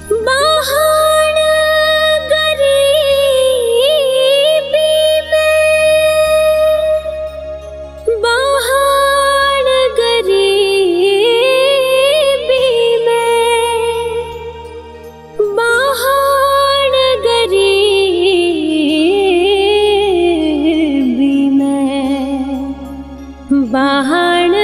महान गरीबी में, महान गरीबी में, महान गरीबी में, महान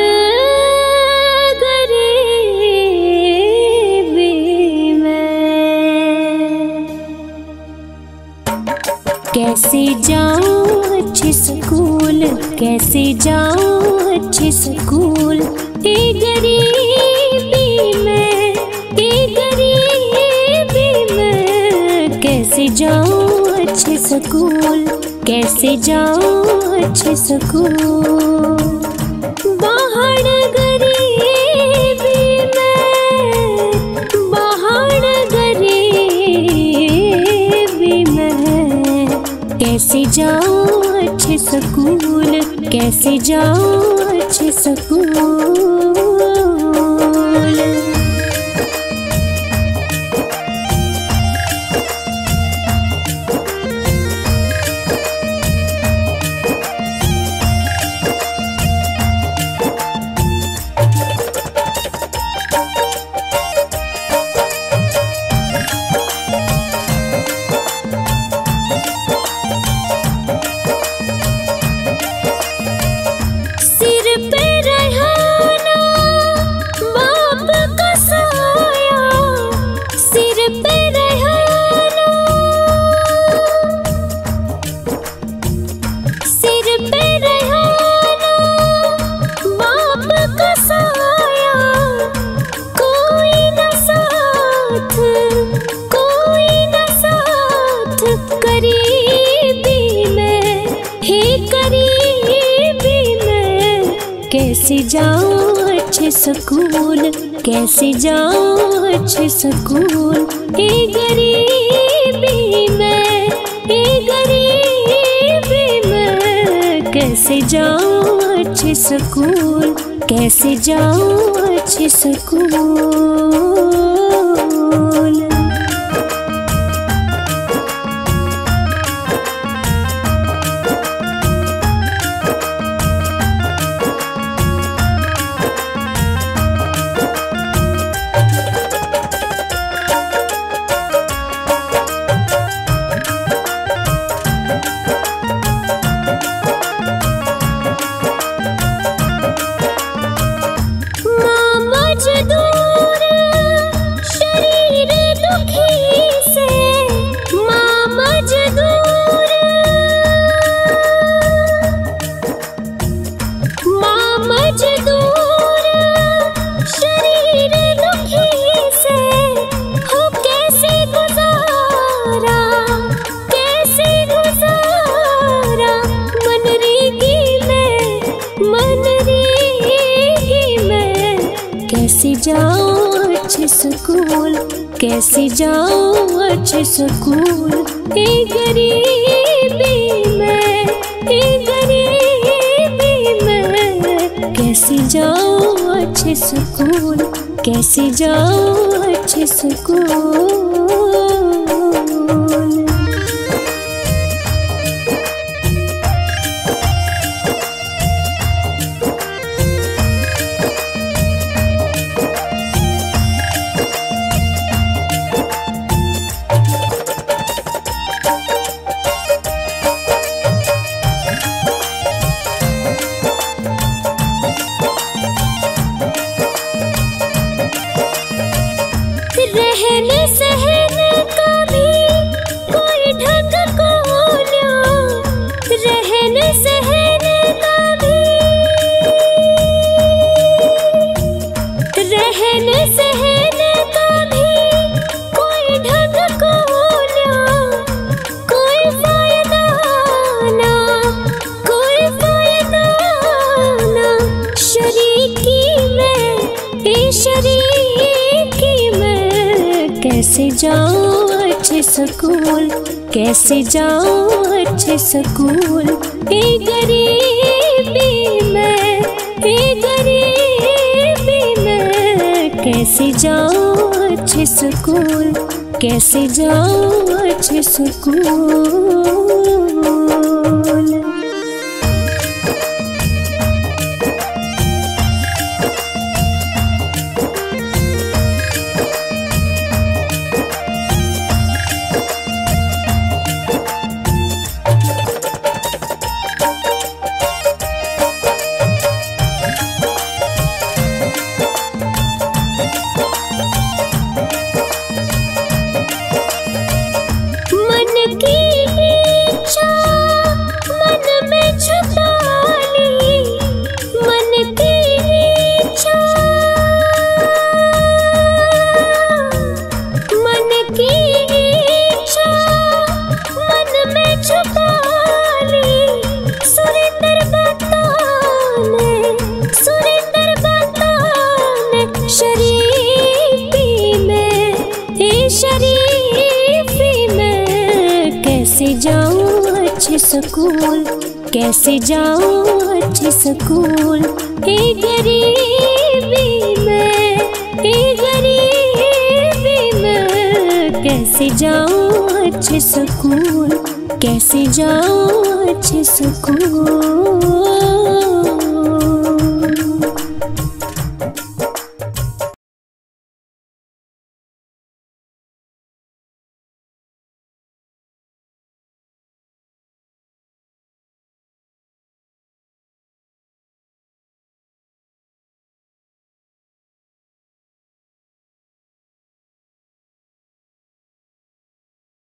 कैसे जाऊं अच्छे स्कूल, कैसे जाऊं अच्छे स्कूल, ए गरीबी में, ए गरीबी में। कैसे जाऊं अच्छे स्कूल, कैसे जाऊं अच्छे स्कूल, बाहर गरीबी में, बाहर गरीबी में। कैसे जाऊं अच्छे स्कूल, कैसे जाऊं अच्छे स्कूल। कैसे जाऊं अच्छे स्कूल, कैसे जाऊं अच्छे स्कूल, ए गरीबी में, ए गरीबी में। कैसे जाऊं अच्छे स्कूल, कैसे जाऊं अच्छे स्कूल। मजदूर शरीर दुखी से, माँ मजदूर, माँ मजदूर शरीर दुखी से। हो कैसे गुजारा, कैसे गुजारा, मनरेगी में, मनरेगी में। कैसे जाऊं अच्छे स्कूल, कैसे जाऊं अच्छे स्कूल, ए गरीबी में, ए गरीबी में। कैसे जाऊं अच्छे स्कूल, कैसे जाऊं अच्छे स्कूल। रहने सहने का भी कोई ढंग को ना, रहने सहने का भी, रहने सहने का भी कोई ढंग को ना। कोई फायदा ना, कोई फायदा ना, शरीकी में, ए शरीकी में। कैसे जाऊं अच्छे स्कूल, कैसे जाऊं अच्छे स्कूल, ए गरीबी में, ए गरीबी में। कैसे जाऊं अच्छे स्कूल, कैसे जाऊं अच्छे स्कूल। कैसे जाऊं अच्छे स्कूल, कैसे जाऊं अच्छे स्कूल। हे गरीबी में, हे गरीबी में, कैसे जाऊं अच्छे स्कूल, कैसे जाऊं अच्छे स्कूल।